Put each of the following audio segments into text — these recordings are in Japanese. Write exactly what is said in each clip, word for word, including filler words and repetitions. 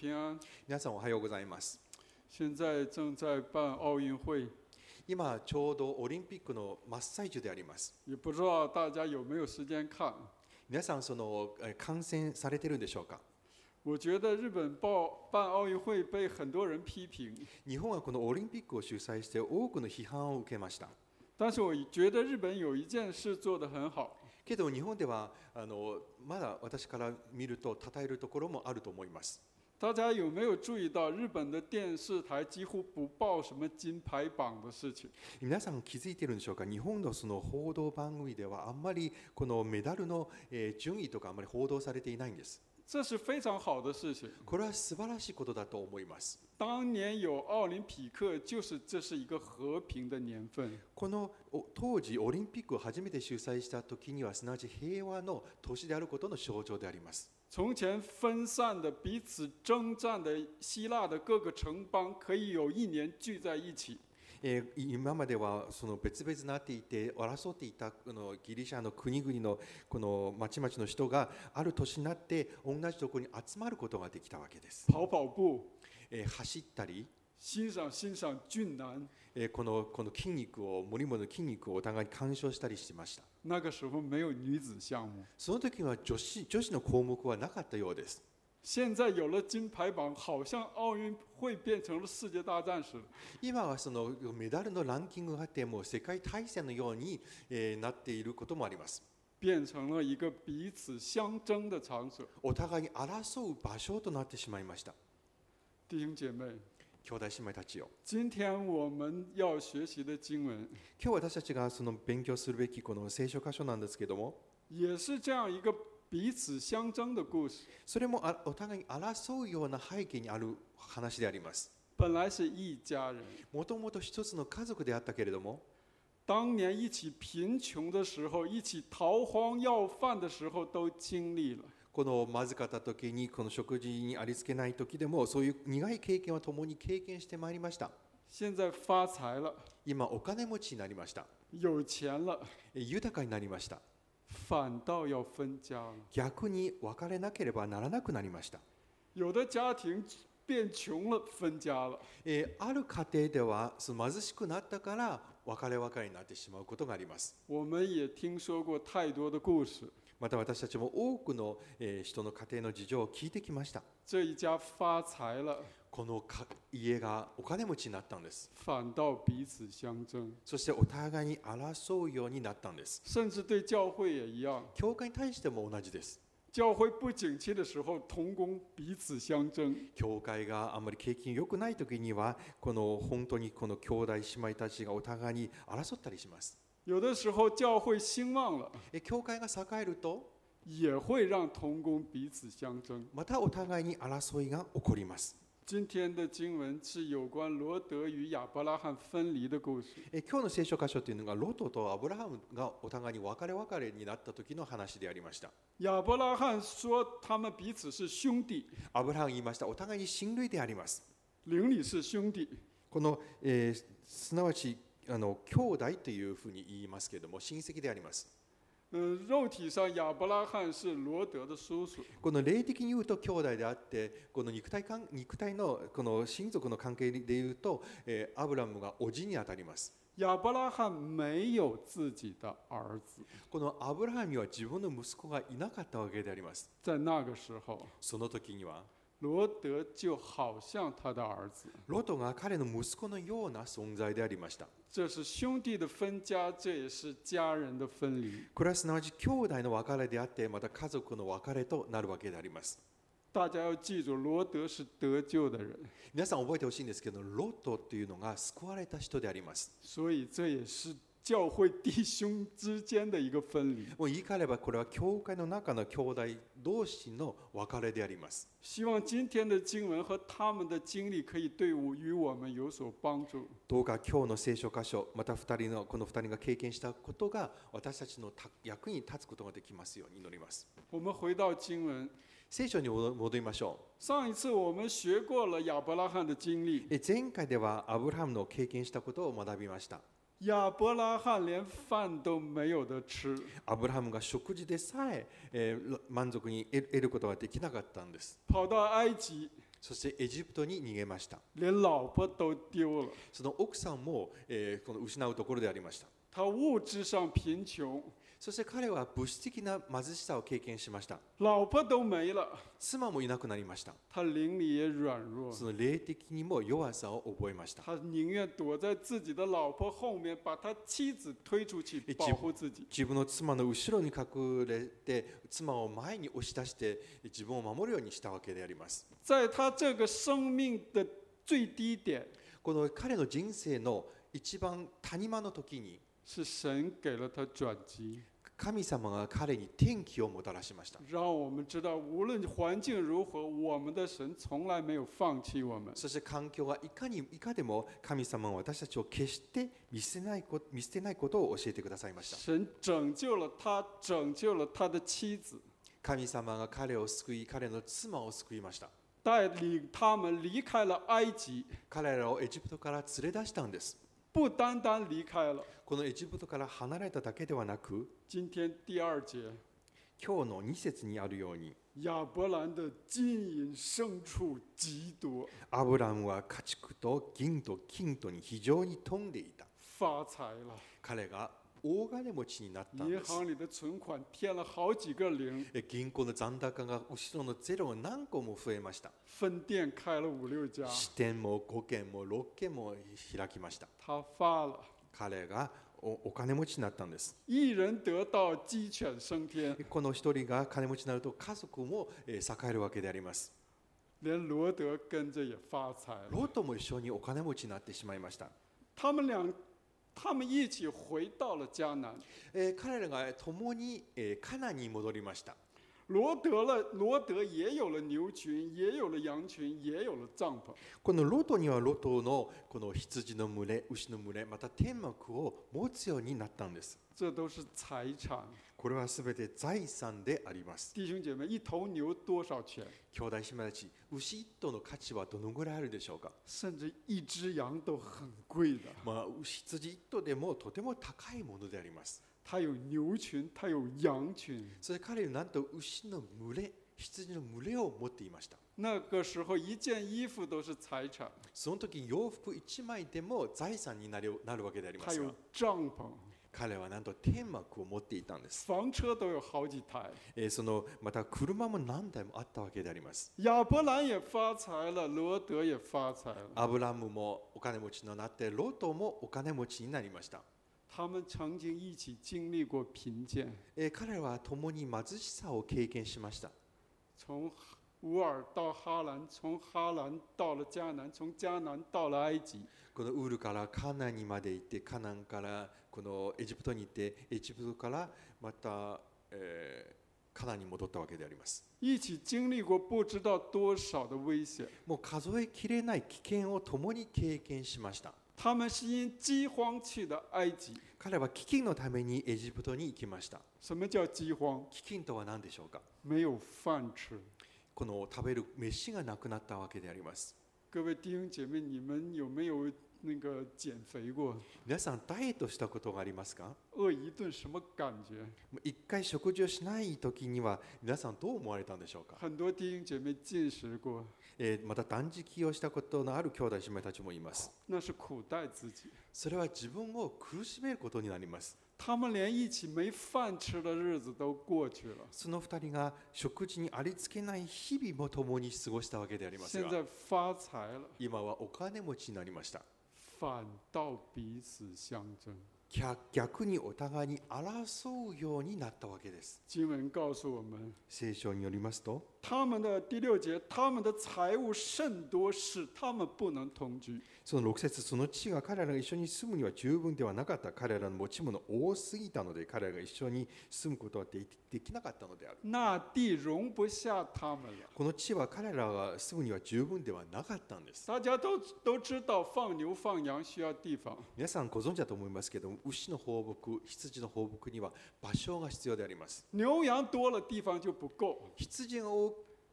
平安。 皆さんおはようございます。 现在正在办奥运会， 今ちょうどオリンピックの真っ最中であります。 也不知道大家有没有时间看。 皆さんそのえ観戦されてるんでしょうか。 我觉得日本报办奥运会被很多人批评， 日本はこのオリンピックを主催して多くの批判を受けました。 但是我觉得日本有一件事做得很好。 けど日本ではあのまだ私から見ると称えるところもあると思います。 大家有没有注意到日本的电视台几乎不报什么金牌榜的事情？ 皆さん気づいているんでしょうか。日本のその報道番組ではあんまりこのメダルのえー順位とかあんまり報道されていないんです。 这是非常好的事情。 これは素晴らしいことだと思います。 当年有奥林匹克，就是这是一个和平的年份。 この当時オリンピックを初めて主催した時にはすなわち平和の年であることの象徴であります。 从前分散的、彼此征战的希腊的各个城邦，可以有一年聚在一起。 えー、今まではその別々になっていて争っていたこのギリシャの国々のこの町々の人がある年になって同じところに集まることができたわけです。 跑跑步、 えー、走ったり、 欣賞欣賞俊男。 えー、このこの筋肉を森物の筋肉をお互いに鑑賞したりしてました。 那个时候没有女子项目。 その時は女子女子の項目はなかったようです。 现在有了金牌榜，好像奥运会变成了世界大战似的。 今はそのメダルのランキングがあってもう世界大戦のように、えー、なっていることもあります。 变成了一个彼此相争的场所。 お互いに争う場所となってしまいました。 弟兄姐妹、 兄弟姉妹たちよ。 今天我们要学習的經文， 今日私たちがその勉強するべきこの聖書箇所なんですけども、 也是这样一个彼此相争的故事。 それもお互いに争うような背景にある話であります。 本来是一家人， もともと一つの家族であったけれども、 当年一起贫窮的時候，一起逃荒要飯的時候，都經歷了。 このまずかった時にこの食事にありつけない時でもそういう苦い経験を共に経験してまいりました。 現在發財了， 今お金持ちになりました。 有錢了， 豊かになりました。 反倒要分家了。 逆に別れなければならなくなりました。 有的家庭變窮了，分家了。 えー、ある家庭ではその貧しくなったから別れ別れになってしまうことがあります。 我们也聽說過太多的故事。 また私たちも多くの、えー、人の家庭の事情を聞いてきました。 這一家發財了， このか家がお金持ちになったんです。 反倒彼此相爭。 そしてお互いに争うようになったんです。 甚至對教會也一樣。 教会に対しても同じです。 教會不景氣的時候，同工彼此相爭。 教会があんまり景気良くない時にはこの本当にこの兄弟姉妹たちがお互いに争ったりします。 有的時候教會興旺了， え教会が栄えると也會讓同工彼此相爭。 またお互いに争いが起こります。 今天的經文是有關羅德與亞伯拉罕分離的故事。 え今日の聖書箇所というのがロトとアブラハムがお互いに別れ別れになった時の話でありました。 亞伯拉罕說他們彼此是兄弟。 アブラハム言いました。お互いに親類であります。 靈裡是兄弟。 この、えー、すなわちあの兄弟というふうに言いますけれども親戚であります。 肉體上亞伯拉罕是羅德的叔叔。 この霊的に言うと兄弟であって、この肉体関肉体のこの親族の関係で言うと、えー、アブラムが叔父にあたります。 亞伯拉罕沒有自己的兒子。 このアブラハムには自分の息子がいなかったわけであります。 在那個時候， その時には羅德就好像他的兒子。 ロトが彼の息子のような存在でありました。 這是兄弟的分家，這也是家人的分離。 これはすなわち兄弟の別れであって、また家族の別れとなるわけであります。 大家要記住，羅德是得救的人。 皆さん覚えてほしいんですけど、ロトというのが救われた人であります。 所以這也是教會弟兄之間的一個分離。 もう言い換えればこれは教会の中の兄弟同士の別れであります。 希望今天的經文和他們的經歷可以對於我們有所幫助。 どうか今日の聖書箇所、また二人のこの二人が経験したことが私たちの役に立つことができますように祈ります。 我們回到經文。 聖書に戻りましょう。上一次我們學過了亞伯拉罕的經歷。 前回ではアブラハムの経験したことを学びました。 亞伯拉罕連飯都沒有得吃。 アブラハムが食事でさええー、満足に得ることができなかったんです。 跑到埃及。 そしてエジプトに逃げました。 连老婆都丢了。 その奥さんも、えーこの失うところでありました。 他物质上贫穷， そして彼は物質的な貧しさを経験しました。 老婆都没了， 妻もいなくなりました。 他灵里也软弱， その霊的にも弱さを覚えました。 他宁愿躲在自己的老婆后面，把他妻子推出去保护自己。 自分の妻の後ろに隠れて、妻を前に押し出して自分を守るようにしたわけであります。 在他这个生命的最低点， この彼の人生の一番谷間の時に、 是神给了他转机， 神様が彼に転機をもたらしました。 让我们知道，无论环境如何，我们的神从来没有放弃我们。 そして環境がいかにいかでも神様は私たちを決して見捨てないこと見捨てないことを教えてくださいました。 神拯救了他，拯救了他的妻子， 神様が彼を救い、彼の妻を救いました。 带领他们离开了埃及。 彼らをエジプトから連れ出したんです。 不单单离开了， このエジプトから離れただけではなく、 今天第二节， 今日のに節にあるように、 亚伯蘭的金銀牲畜极多， アブラムは家畜と銀と金とに非常に富んでいた。 发财了， 彼が大金持ちになったん银です。 行里的存款添了好几个零， 銀行の残高が後ろのゼロが何個も増えました。 分店开了五六家， 支店もご軒もろっ軒も開きました。 他发了， 彼が お, お金持ちになったんです。 一人得到鸡犬升天， この一人が金持ちになると家族もえー栄えるわけであります。 连罗德跟着也发财了。 ロートも一緒にお金持ちになってしまいました。 他们俩，他们一起回到了迦南。 えー彼らが共に、えーカナンに戻りました。 罗德了，罗德也有了牛群，也有了羊群，也有了帐篷。 このロトにはロトのこの羊の群れ、牛の群れ、また天幕を持つようになったんです。 这都是财产。 これはすべて財産であります。 弟兄姐妹，一头牛多少钱？ 兄弟姉妹たち、牛一頭の価値はどのぐらいあるでしょうか。 甚至一只羊都很贵的。 まあ、羊一頭でもとても高いものであります。 他有牛群，他有羊群。 それ彼はなんと牛の群れ、羊の群れを持っていました。 那个时候，一件衣服都是财产。 その時洋服一枚でも財産になるなるわけでありま他有すが、 帐篷， 彼はなんと天幕を持っていたんです。 房车都有好几台。 えーそのまた車も何台もあったわけであります。 亚伯兰也发財了，羅德也发財了。 アブラムもお金持ちになって、ロトもお金持ちになりました。 他们曾经一起经历过贫贱， えー彼らは共に貧しさを経験しました。 从乌尔到哈兰，从哈兰到了迦南，从迦南到了埃及。 このウールからカナンにまで行って、カナンからこのエジプトに行って、エジプトからまた、えーカナンに戻ったわけであります。 一起经历过不知道多少的危险。 もう数えきれない危険を共に経験しました。 他们是因饥荒去的埃及。 彼は飢饉のためにエジプトに行きました。 什么叫饥荒？ 飢饉とは何でしょうか。 没有饭吃。 この食べる飯がなくなったわけであります。 各位弟兄姐妹，你们有没有那个减肥过？ 皆さんダイエットしたことがありますか。 饿一顿什么感觉？ 一回食事をしない時には皆さんどう思われたんでしょうか。 很多弟兄姐妹进食过， えーまた断食をしたことのある兄弟姉妹たちもいます。 那是苦待自己。 それは自分を苦しめることになります。 他们连一起没饭吃的日子都过去了。 その二人が食事にありつけない日々も共に過ごしたわけでありますが、 现在发财了， 今はお金持ちになりました。 反倒彼此相争。 逆逆にお互いに争うようになったわけです。 经文告诉我们， 聖書によりますと、 他们的第六节，他们的财物甚多，使他们不能同居。 そのろく節、その地が彼らが一緒に住むには十分ではなかった。彼らの持ち物多すぎたので、彼らが一緒に住むことはできできなかったのである。 那地容不下他们了。 この地は彼らが住むには十分ではなかったんです。 大家都都知道，放牛放羊需要地方。 皆さんご存知だと思いますけども、牛の放牧、羊の放牧には場所が必要であります。 牛羊多了，地方就不够。 羊が多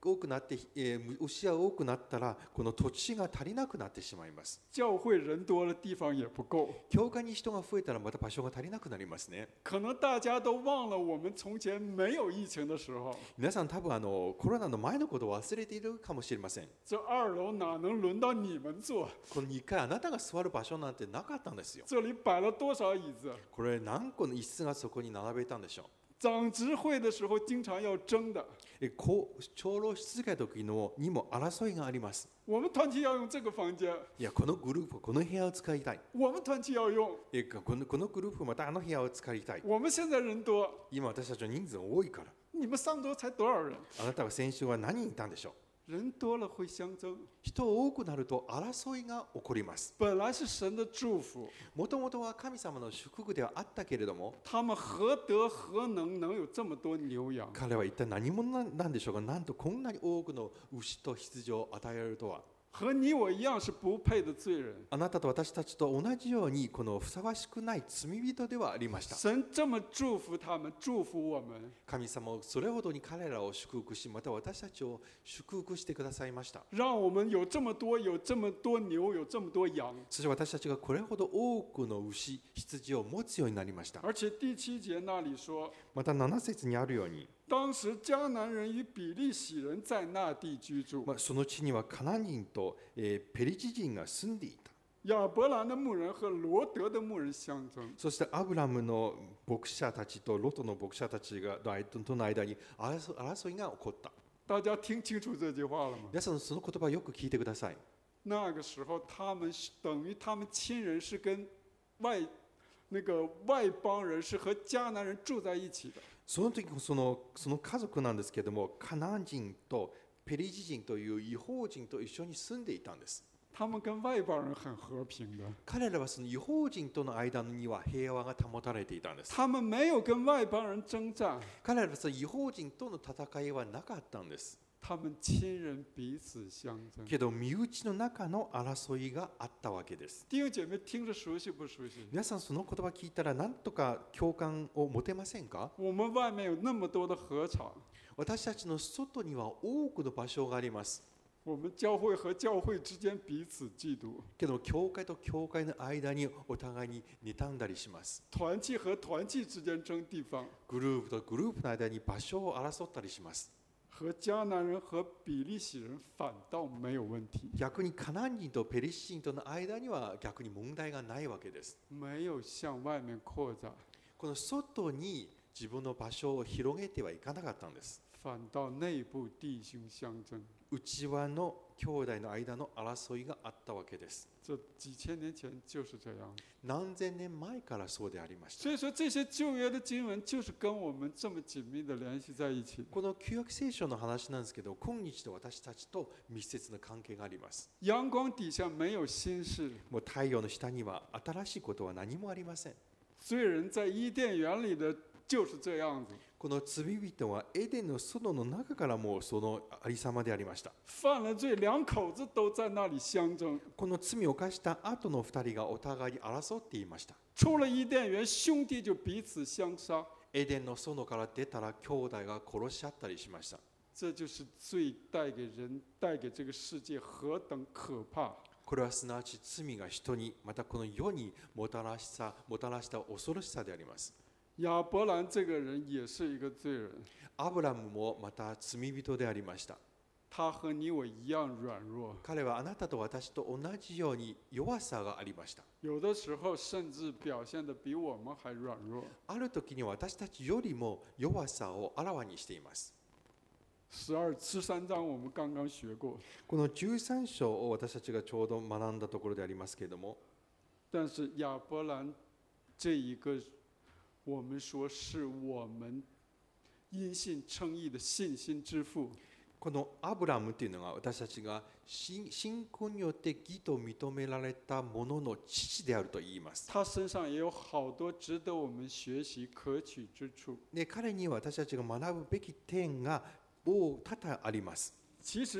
多くなって、えー牛が多くなったらこの土地が足りなくなってしまいます。 教会人多了，地方也不够。 教会に人が増えたらまた場所が足りなくなりますね。 可能大家都忘了我们从前没有疫情的时候， 皆さん多分あのコロナの前のことを忘れているかもしれません。 这二楼哪能轮到你们坐？ このにかいあなたが座る場所なんてなかったんですよ。 这里摆了多少椅子？ これ何個の椅子がそこに並べたんでしょう。 长执会的时候经常要争的。 えこう長老し続けた時のにも争いがあります。 我们团契要用这个房间， いやこのグループこの部屋を使いたい。 我们团契要用。 えこのこのグループまたあの部屋を使いたい。 我们现在人多， 今私たちの人数が多いから。 你们上周才多少人？ あなたは先週は何人いたんでしょう。 人多了会相争。 人多くなると争いが起こります。 本来是神的祝福， もともとは神様の祝福ではあったけれども、 他们何德何能能有这么多牛羊？ 彼は一体何者なんでしょうか。なんとこんなに多くの牛と羊を与えられるとは。 和你我一样是不配的罪人。 あなたと私たちと同じようにこのふさわしくない罪人ではありました。 神这么祝福他们，祝福我们。 神様をそれほどに彼らを祝福し、また私たちを祝福してくださいました。 让我们有这么多，有这么多牛，有这么多羊。 そして私たちがこれほど多くの牛、羊を持つようになりました。 而且第七节那里说， またなな節にあるように、 当时迦南人与比利洗人在那地居住。 まあ、その地にはカナン人と、えーペリジ人が住んでいた。 亚伯兰的牧人和罗德的牧人相争。 そしてアブラムの牧者たちとロトの牧者たちがとの間に争争いが起こった。 大家听清楚这句话了吗？ 皆さんその言葉をよく聞いてください。 那个时候，他们是等于他们亲人是跟外那个外邦人是和迦南人住在一起的。 その時そのその家族なんですけれども、カナン人とペリジ人という異邦人と一緒に住んでいたんです。 他们跟外邦人很和平的。 彼らはその異邦人との間には平和が保たれていたんです。 他们没有跟外邦人征战。 彼らはその異邦人との戦いはなかったんです。 他们亲人彼此相争。 けど身内の中の争いがあったわけです。 弟兄姐妹，听着熟悉不熟悉？ 皆さんその言葉聞いたら何とか共感を持てませんか？ 我们外面有那么多的禾场， 私たちの外には多くの場所があります。 我们教会和教会之間彼此嫉妒。 けど教会と教会の間にお互いに妬んだりします。 团契和团契之間争地方。 グループとグループの間に場所を争ったりします。 和迦南人和比利洗人反倒没有問題。 逆にカナン人とペリシ人との間には逆に問題がないわけです。 没有向外面扩展。 この外に自分の場所を広げてはいかなかったんです。 反倒内部弟兄相爭。 内輪の兄弟の間の争いがあったわけです。 这几千年前就是这样。 何千年前からそうでありました。 所以说这些旧约的经文就是跟我们这么紧密的联系在一起。 この旧約聖書の話なんですけど、今日の私たちと密接な関係があります。 陽光底下没有新事。 もう太陽の下には新しいことは何もありません。 罪人在伊甸園里的就是这样子。 この罪人はエデンの園の中からもそのありさまでありました。 犯了罪，两口子都在那里相争。 この罪を犯した後の二人がお互いに争っていました。 出了伊甸園，兄弟就彼此相殺。 エデンの園から出たら兄弟が殺し合ったりしました。 这就是罪带给人、带给这个世界何等可怕。 これはすなわち罪が人に、またこの世にもたらしさ、もたらした恐ろしさであります。 亚伯蘭这个人也是一个罪人。 アブラムもまた罪人でありました。 他和你我一样軟弱。 彼はあなたと私と同じように弱さがありました。 有的時候甚至表現得比我們還軟弱。 ある時に私たちよりも弱さをあらわにしています。 十二、十三章我們剛剛學過。 このじゅうさん章を私たちがちょうど学んだところでありますけれども、 但是亞伯蘭這一個我們說是我們因信稱義的信心之父。 このアブラムというのが私たちが信仰によって義と認められたものの父であると言います。 他身上也有好多值得我們學習可取之處。 で、彼には私たちが学ぶべき点が多々あります。 其實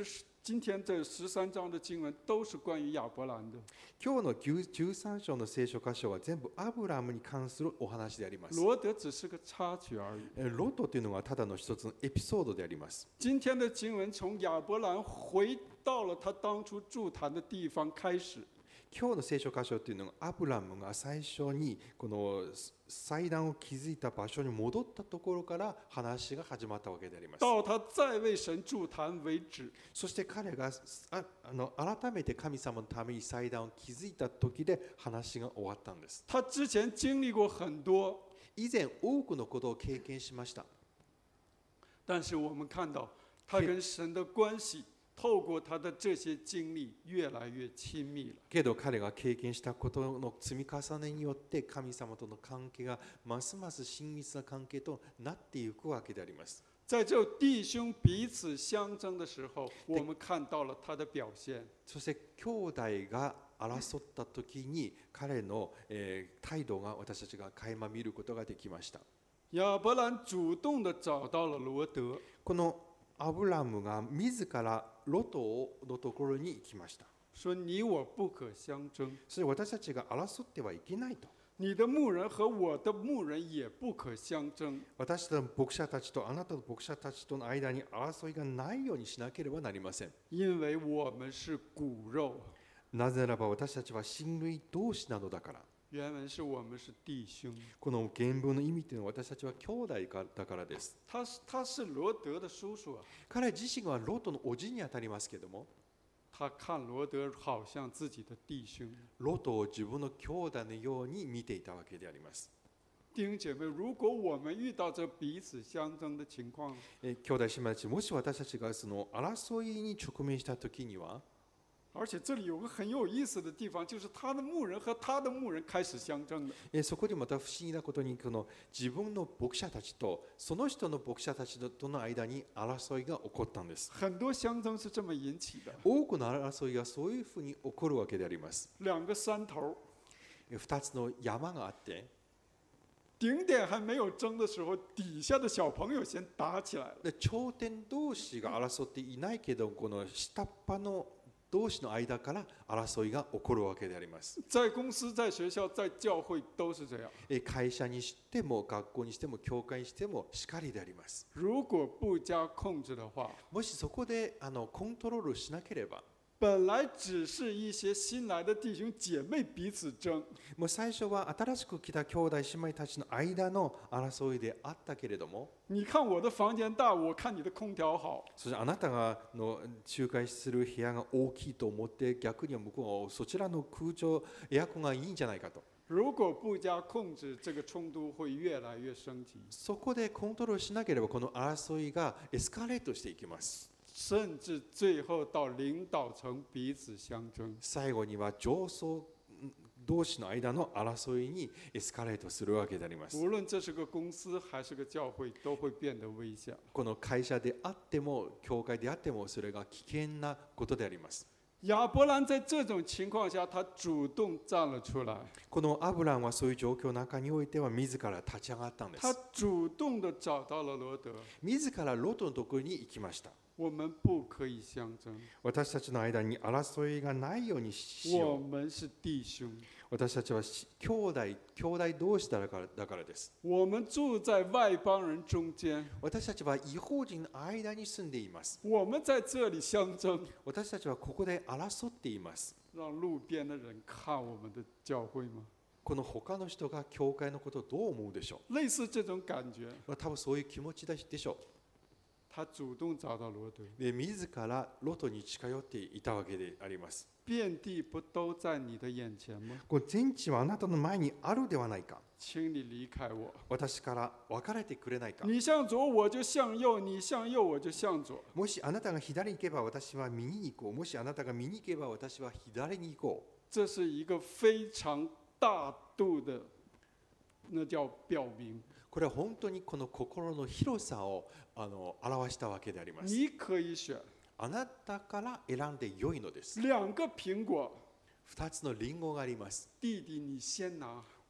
今天这十三章的经文都是关于亚伯蘭的。 今日のじゅうさん章の聖書箇所は全部アブラムに関するお話であります。 羅德只是个插曲而已。 ロトというのはただの一つのエピソードであります。 今天的经文从亚伯蘭回到了他当初筑坛的地方開始。 今日の聖書箇所というのはアブラムが最初にこの祭壇を築いた場所に戻ったところから話が始まったわけであります。 到他再为神筑坛為止。 そして彼がああの改めて神様のために祭壇を築いた時で話が終わったんです。 他之前经历過很多。 以前多くのことを経験しました。 但是我们看到他跟神的关系透過他的這些經歷越來越親密了。 けど彼が経験したことの積み重ねによって神様との関係がますます親密な関係となっていくわけであります。 在这弟兄彼此相争的時候，我們看到了他的表現。 そして兄弟が争った時に彼の、えー、態度が私たちが垣間見ることができました。 亞伯蘭主動地找到了羅德。 このアブラムが自らロトのところに行きました。 說你我不可相爭。 それ私たちが争ってはいけないと。 你的牧人和我的牧人也不可相爭。 私たちの牧者たちとあなたの牧者たちとの間に争いがないようにしなければなりません。 因為我們是骨肉。 なぜならば私たちは親類同士なのだから。 原文是我們是弟兄。 この原文の意味というのは私たちは兄弟だからです。 他是他是羅德的叔叔啊。 彼自身はロトのおじにあたりますけども、 他看羅德好像自己的弟兄。 ロトを自分の兄弟のように見ていたわけであります。 弟兄姐妹，如果我們遇到這彼此相爭的情況， え兄弟姉妹たち、もし私たちがその争いに直面したときには、 而且这里有个很有意思的地方，就是他的牧人和他的牧人開始相爭的。 えそこにまた不思議なことに、この自分の牧者たちとその人の牧者たちとの間に争いが起こったんです。 很多相爭是這麼引起的。 多くの争いがそういうふうに起こるわけであります。 兩個山頭。 二つの山があって、 頂點還沒有爭的時候，底下的小朋友先打起來了。 で頂點同士が争っていないけど、この下っ端の同士の間から争いが起こるわけであります。 在公司、在学校、在教會都是這樣。 会社にしても学校にしても教会にしてもしかりであります。 如果不加控制的話， もしそこであのコントロールしなければ、 本来只是一些新來的弟兄姐妹彼此爭。 もう最初は新しく来た兄弟姉妹たちの間の争いであったけれども、 你看我的房間大，我看你的空調好。 そしてあなたがの仲介する部屋が大きいと思って、逆には向こうはそちらの空調エアコンがいいんじゃないかと。 如果不加控制，这个衝突會越來越升級。 そこでコントロールしなければ、この争いがエスカレートしていきます。 甚至最後到領導層彼此相爭。 最後には上層同士の間の争いにエスカレートするわけであります。 無論這是個公司還是個教會，都會變得危險。 この会社であっても教会であっても、それが危険なことであります。 亞伯蘭在這種情況下，他主動站了出來。 このアブランはそういう状況の中においては自ら立ち上がったんです。 他主動地找到了羅德。 自らロトのところに行きました。 我們不可以相爭。 私たちの間に争いがないようにしよう。 我們是弟兄。 私たちは兄弟、兄弟同士だからだからです。 我們住在外邦人中間。 私たちは異邦人の間に住んでいます。 我們在這裡相爭。 私たちはここで争っています。 讓路邊的人看我們的教會嗎？ この他の人が教会のことをどう思うでしょう。 類似這種感覺。 多分そういう気持ちでしょう。 他主動找到羅德。 で、自らロトに近寄っていたわけであります。 遍地不都在你的眼前嗎？ こう全地はあなたの前にあるではないか。 請你離開我。 私から別れてくれないか。 你向左我就向右，你向右我就向左。 もしあなたが左に行けば私は右に行こう。もしあなたが右に行けば私は左に行こう。 這是一個非常大度的，那叫表明。 これは本当にこの心の広さをあの表したわけであります。 你可以選。 あなたから選んで良いのです。 兩個蘋果。 二つのリンゴがあります。 弟弟你先拿。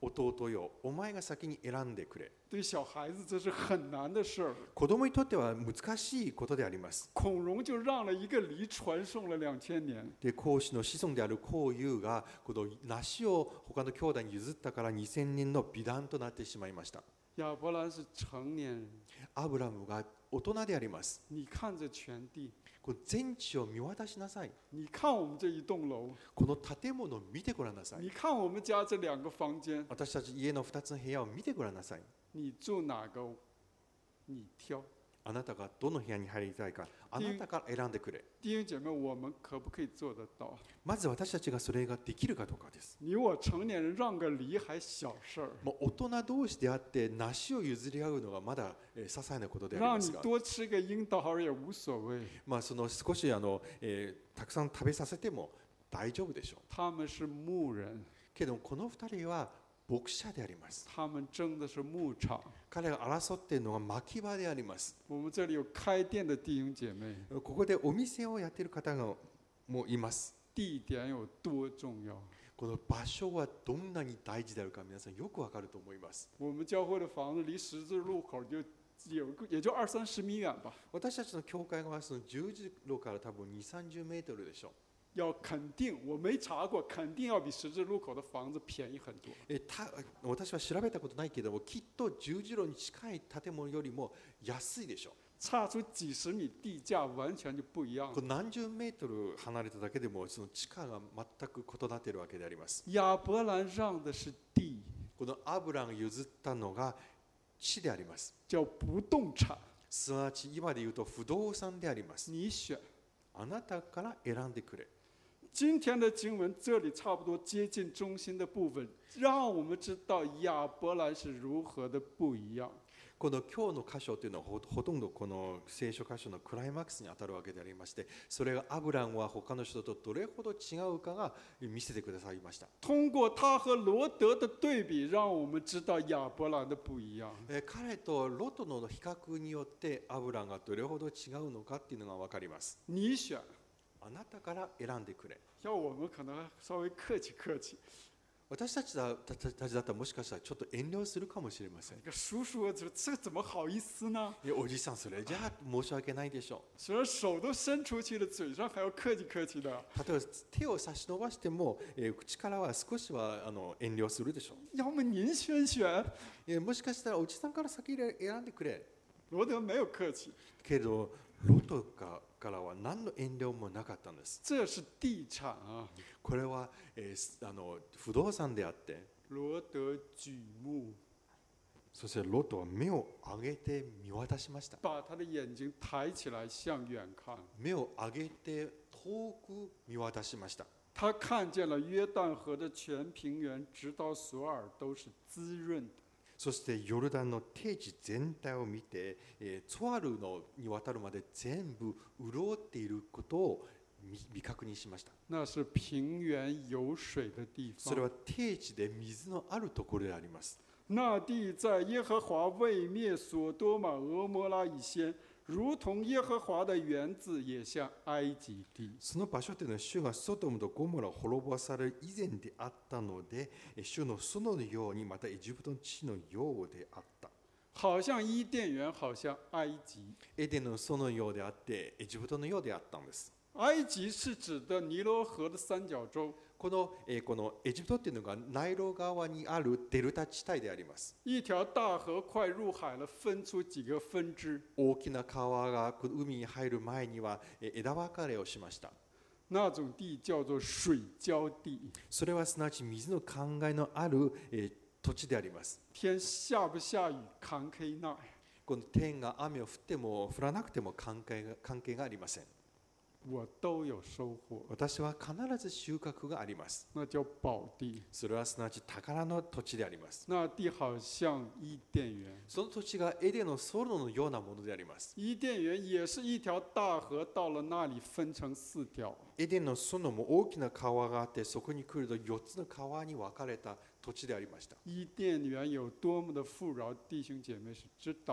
弟よ、お前が先に選んでくれ。 对小孩子这是很难的事儿。 子供にとっては難しいことであります。 孔融就让了一个梨传送了两千年。 で、孔子の子孫である孔融がこの梨を他の兄弟に譲ったからにせんねんの美談となってしまいました。 亚伯兰是成年人。 アブラムが大人であります。 你看这全地。 この全地を見渡しなさい。 你看我们这一栋楼。 この建物を見てごらんなさい。 你看我们家这两个房间。 私たち家のふたつの部屋を見てごらんなさい。 你住哪个？你挑。 あなたがどの部屋に入りたいか、あなたから選んでくれ。 弟兄姐妹，我们可不可以做得到？ まず私たちがそれができるかどうかです。 你我成年人让个梨还小事儿。 もう大人同士であって梨を譲り合うのがまだ些細なことでありますが。 让你多吃个樱桃儿也无所谓。 まあその少しあの、えー、たくさん食べさせても大丈夫でしょう。 他们是牧人。 けどこの二人は牧者であります。 他们争的是牧场。 彼が争っているのは牧場であります。 我们这里有开店的弟兄姐妹。 ここでお店をやっている方がもいます。 地点有多重要？ この場所はどんなに大事であるか皆さんよくわかると思います。 我们教会的房子离十字路口就有也就二三十米远吧。 私たちの教会はその十字路から多分二三十メートルでしょう。 要肯定，我没查过，肯定要比十字路口的房子便宜很多。 えた私は調べたことないけども、きっと十字路に近い建物よりも安いでしょう。 差出几十米，地价完全就不一样。 これ何十メートル離れただけでもその地価が全く異なっているわけであります。 亚伯兰让的是地。 このアブラが譲ったのが地であります。 叫不動產。 すなわち今で言うと不動産であります。 你選。 あなたから選んでくれ。 今天的经文这里差不多接近中心的部分，让我们知道亚伯兰是如何的不一样。 この今日の箇所というのは ほ, ほとんどこの聖書箇所のクライマックスに当たるわけでありまして、それがアブラムは他の人とどれほど違うかが見せてくださいました。 通過他和羅德的對比，讓我們知道亞伯蘭的不一樣。 彼とロトの比較によってアブラムがどれほど違うのかっていうのが分かります。 你選。 あなたから選んでくれ。 要我们可能稍微客氣客氣。 私たちだたちだったらもしかしたらちょっと遠慮するかもしれません。 叔叔，这这怎么好意思呢？ いやおじさんそれじゃあ申し訳ないでしょう。 虽然手都伸出去了，嘴上还要客氣客氣的。 例えば手を差し伸ばしても、えー、口からは少しはあの遠慮するでしょう。 要么您先選。 いやもしかしたらおじさんから先に選んでくれ。 羅德没有客氣。 けどロトからは何の遠慮もなかったんです。 这是地產啊。 これは、えー、あの不動産であって。 羅德舉目。 そしてロトは目を上げて見渡しました。 把他的眼睛抬起來向遠看。 目を上げて遠く見渡しました。 他看見了約旦河的全平原，直到索爾都是滋潤的。 そしてヨルダンの低地全体を見て、えー、ツォアルのに渡るまで全部潤っていることを見確認しました。 那是平原有水的地方。 それは低地で水のあるところであります。 那地在耶和華未滅所多瑪俄摩拉以先，如同耶和華的園子，也像埃及地。 その場所というのは主がソドムとゴモラを滅ぼされる以前であったので、主の園のようにまたエジプトの地のようであった。 好像伊甸園，好像埃及。 エデンの園のようであって、エジプトのようであったんです。 埃及是指的尼羅河的三角洲。 この、えー、このエジプトっていうのがナイロ川にあるデルタ地帯であります。 一条大河快入海了，分出幾個分支。 大きな川が海に入る前には枝分かれをしました。 那種地叫做水膠地。 それはすなわち水の灌漑のある、えー、土地であります。 天下不下雨，関係ない。 この天が雨を降っても降らなくても関係が、関係がありません。 我都有收穫。 私は必ず収穫があります。 那叫寶地。 それはすなわち宝の土地であります。 那地好像伊甸園。 その土地がエデンの園のようなものであります。 伊甸園也是一條大河，到了那裡分成四條。 エデンの園も大きな川があって、そこに来るとよっつの川に分かれた土地でありました。 伊甸園有多麼的富饒，弟兄姐妹是知道的。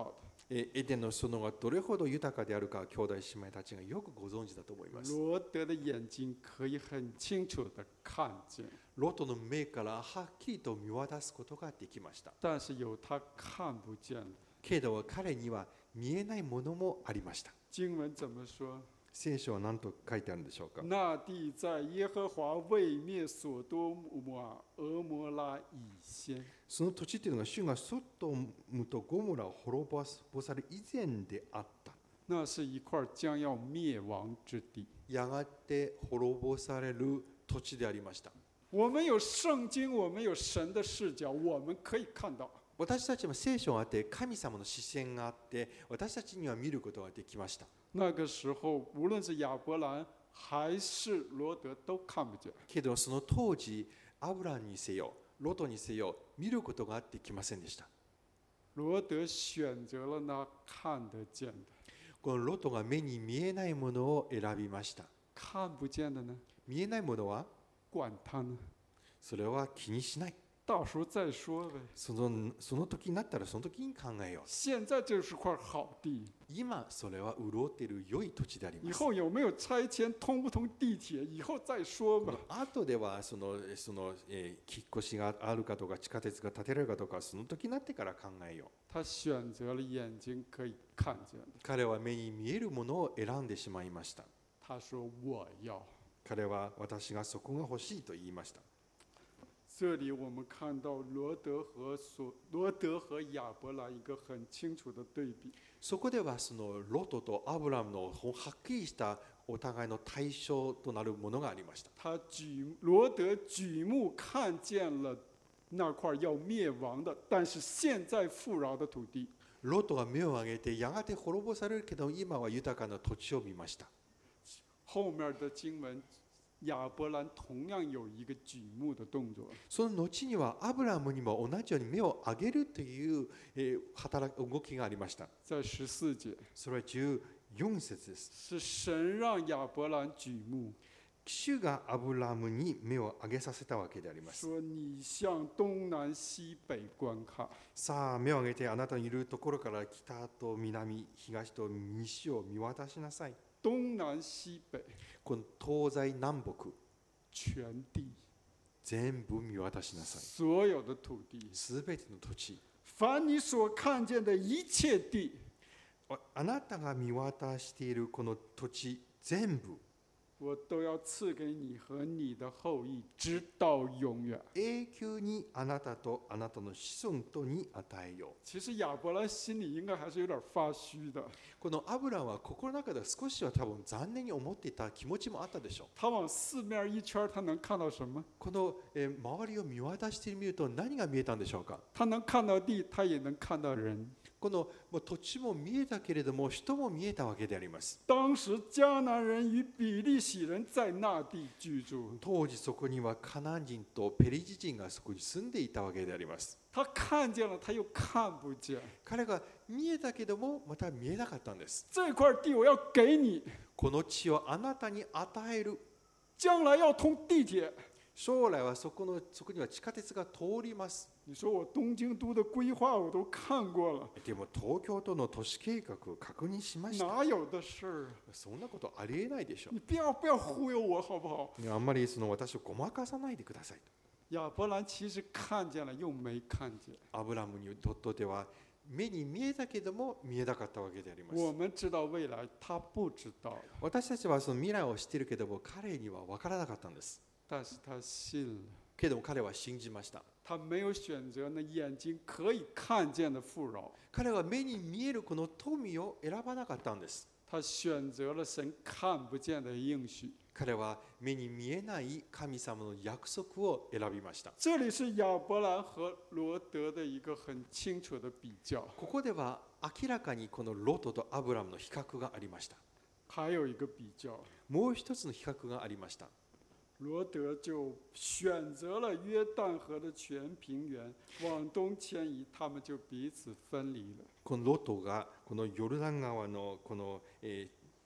えエデンの園がどれほど豊かであるか、兄弟姉妹たちがよくご存知だと思います。 罗德的眼睛可以很清楚地看见， ロトの目からはっきりと見渡すことができました。 但是有他看不见的。 けれど彼には見えないものもありました。 经文怎么说？ 聖書は何と書いてあるんでしょうか。 那地在耶和华未灭所多玛、俄摩拉以先。 その土地というのが主がソドムとゴモラを滅ぼされる以前であった。 那是一块将要灭亡之地。 やがて滅ぼされる土地でありました。 我们有圣经，我们有神的视角，我们可以看到。 私たちは聖書があって神様の視線があって私たちには見ることができました。 那个时候，无论是亚伯兰还是罗德都看不见。 けどその当時アブラムにせよロトにせよ見ることができませんでした。 罗德选择了那看得见的。 このロトが目に見えないものを選びました。 看不见的呢？ 見えないものは管他呢？ それは気にしない。 到时候再说呗。 そのその時になったらその時に考えよう。 现在这是块好地。 今それは潤っている良い土地であります。 以后有没有拆迁、通不通地铁，以后再说吧。 後ではそのその、えー、引っ越しがあるかとか地下鉄が建てられるかとかその時になってから考えよう。 他選择了眼睛可以看见的。 彼は目に見えるものを選んでしまいました。 他说我要。 彼は私がそこが欲しいと言いました。 这里我们看到罗德和所罗德和亚伯兰一个很清楚的对比。 そこではそのロトとアブラムのはっきりしたお互いの対象となるものがありました。 他举罗德举目看见了那块要灭亡的，但是现在富饶的土地。 ロトが目を上げてやがて滅ぼされるけど今は豊かな土地を見ました。 后面的经文。亚伯蘭同样有一个举目的動作。 その後にはアブラムにも同じように目を上げるという、えー、働く動きがありました。 在十四節。 それはじゅうよん節です。 是神讓亞伯蘭舉目。 主がアブラムに目を上げさせたわけであります。 說你向東南西北觀看。 さあ目を上げてあなたのいるところから北と南、東と西を見渡しなさい。 東南西北。 この東西南北全地全部見渡しなさい。 所有的土地すべての土地凡你所看見的一切地あなたが見渡しているこの土地全部我都要賜給你和你的後裔直到永遠。 永久にあなたとあなたの子孫とに与えよう。 其實亞伯蘭心裡應該還是有點發虛的。 このアブラムは心の中では少しは多分残念に思っていた気持ちもあったでしょう。 他往四面一圈，他能看到什麼？ この、えー、周りを見渡してみると何が見えたんでしょうか。 他能看到地，他也能看到人。 このもう土地も見えたけれども人も見えたわけであります。 当時迦南人與比利洗人在那地居住。 当時そこにはカナン人とペリジ人がそこに住んでいたわけであります。 他看見了，他又看不見。 彼が見えたけどもまた見えなかったんです。 這塊地我要給你。 この地をあなたに与える。 將來要通地鐵。 将来はそこのそこには地下鉄が通ります。 你說我東京都的規劃我都看過了。 でも東京都の都市計畫を確認しました。 哪有的事？ そんなことありえないでしょう。 你不要不要忽悠我好不好？ あんまりその私をごまかさないでくださいと。 亞伯蘭其實看見了又沒看見。 アブラムにとっては目に見えたけども見えなかったわけであります。 我們知道未来，他不知道。 私たちはその未来を知っているけども彼には分からなかったんです。 但是他信了。 けども彼は信じました。 他沒有選擇那眼睛可以看見的富饒。 彼は目に見えるこの富を選ばなかったんです。 他選擇了神看不見的應許。 彼は目に見えない神様の約束を選びました。 這裡是亞伯蘭和羅德的一個很清楚的比較。 ここでは明らかにこのロトとアブラムの比較がありました。 還有一個比較。 もう一つの比較がありました。 羅德就選擇了約旦河的全平原，往東遷移，他們就彼此分離了。 このロトがこのヨルダン川のこの、えー、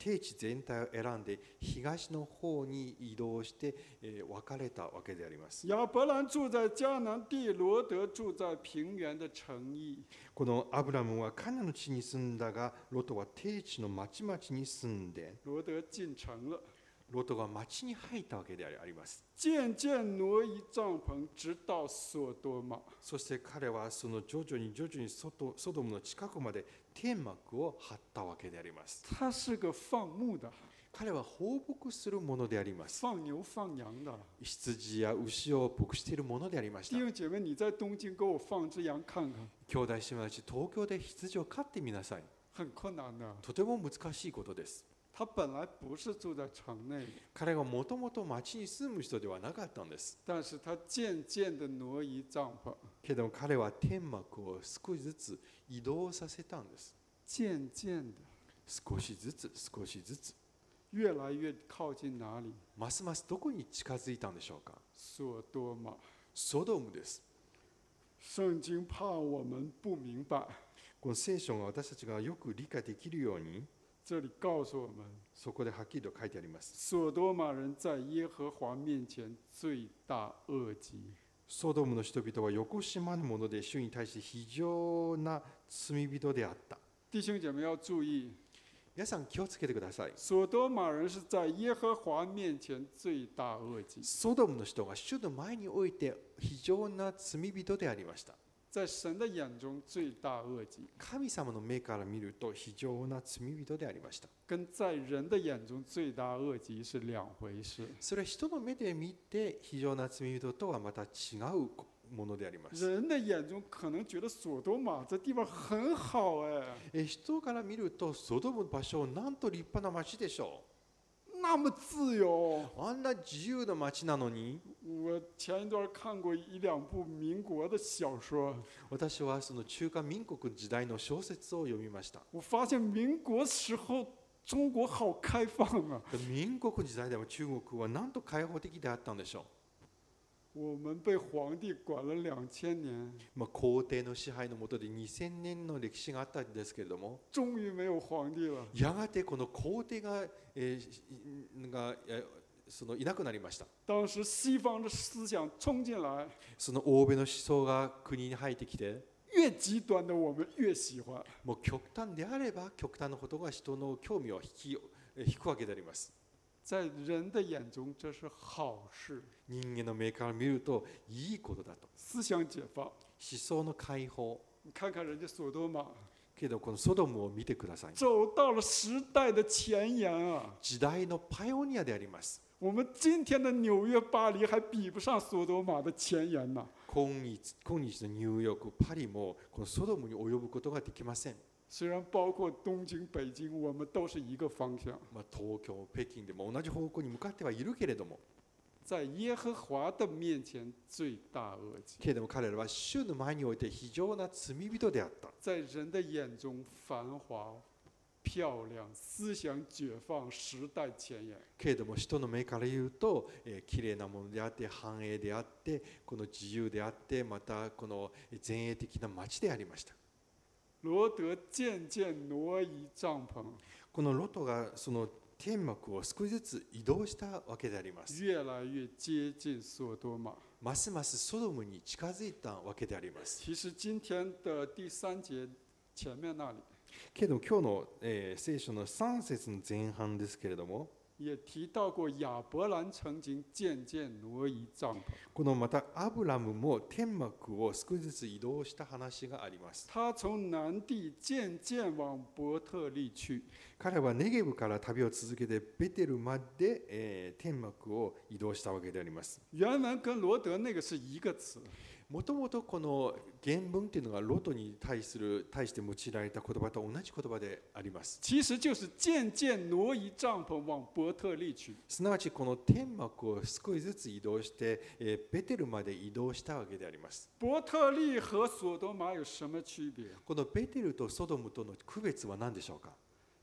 低地全体を選んで東の方に移動して、えー、分かれたわけであります。 亚伯兰住在迦南地，罗德住在平原的城邑。 このアブラムはカナンの地に住んだが、ロトは低地の町々に住んで、 罗德进城了。 ロトが町に入ったわけであります。 渐渐挪移帐篷，直到索多玛。 そして彼はその徐々に徐々にソトソドムの近くまで天幕を張ったわけであります。 他是个放牧的， 彼は放牧するものであります。 放牛放羊的。 羊や牛を牧しているものでありました。 弟兄姐妹，你在东京给我放只羊看看。 兄弟姉妹たち、東京で羊を飼ってみなさい。 很困難的。 とても難しいことです。 他本来不是住在城内， 彼がもともと町に住む人ではなかったんです。 但是他渐渐的挪移帐篷。 けど彼は天幕を少しずつ移動させたんです。 渐渐的， 少しずつ少しずつ。 越来越靠近哪里？ ますますどこに近づいたんでしょうか。 索多玛。 ソドムです。 聖經怕我們不明白。 この聖書が私たちがよく理解できるように、 这里告訴我們， そこではっきりと書いてあります。 索多瑪人在耶和華面前罪大惡極。 ソドムの人々はよこしまぬもので、主に対して非常な罪人であった。 弟兄姐妹要注意， 皆さん気をつけてください。 索多瑪人是在耶和華面前罪大惡極。 ソドムの人が主の前において非常な罪人でありました。 在神的眼中罪大惡極， 神様の目から見ると非常な罪人でありました。 跟在人的眼中罪大惡極是兩回事。 それは人の目で見て非常な罪人とはまた違うものであります。 人的眼中可能覺得索多瑪這地方很好哎， え人から見るとソドムの場所、なんと立派な町でしょ那麼自由。 う。あんな自由な町なのに。 我前一段看過一兩部民國的小說， 私はその中華民国時代の小説を読みました。 我發現民國時候中國好開放啊。 民国時代でも中国はなんと開放的であったんでしょ我們被皇帝管了兩千年， う。まあ、皇帝の支配の下でにせんねんの歷史があったんですけれども、 終於沒有皇帝了。 やがてこの皇帝が、えー、がえそのいなくなりました。 當時西方的思想衝進來， その欧米の思想が国に入ってきて、 越極端的我們越喜歡。 もう極端であれば極端なことが人の興味を引き引くわけであります。 在人的眼中這是好事。 人間の目から見るといいことだと。 思想解放。 思想の解放。 你看看人家索多瑪， けどこのソドムを見てください。 走到了時代的前沿啊。 時代のパイオニアであります。 我們今天的紐約、巴黎還比不上索多瑪的前沿呢。 今日、今日のニューヨーク、パリもこのソドムに及ぶことができません。 雖然包括東京、北京，我們都是一個方向。 まあ、東京、北京でも同じ方向に向かってはいるけれども、 在耶和華的面前罪大惡極。 けれども彼らは主の前において非常な罪人であった。 在人的眼中繁華、漂亮、思想解放、時代前沿。 けれども人の目から言うと、えー、綺麗なものであって繁栄であってこの自由であってまたこの前衛的な街でありました。 羅德漸漸挪移帳篷。 このロトがその天幕を少しずつ移動したわけであります。 越來越接近索多瑪。 ますますソドムに近づいたわけであります。 其實今天的第三節前面那裡。 けど今日の、えー、聖書のさん節の前半ですけれども、 也提到過亞伯蘭曾經漸漸挪移帳篷。 このまたアブラムも天幕を少しずつ移動した話があります。 他從南地漸漸往伯特利去。 彼はネゲブから旅を続けてベテルまで、えー、天幕を移動したわけであります。 原文跟羅德那個是一個詞。 もともとこの原文というのがロトに対する対して用いられた言葉と同じ言葉であります。 其實就是漸漸挪移帳篷往伯特利去。 すなわちこの天幕を少しずつ移動して、えー、ベテルまで移動したわけであります。 伯特利和索多瑪有什麼區別？ このベテルとソドムとの区別は何でしょうか？ 就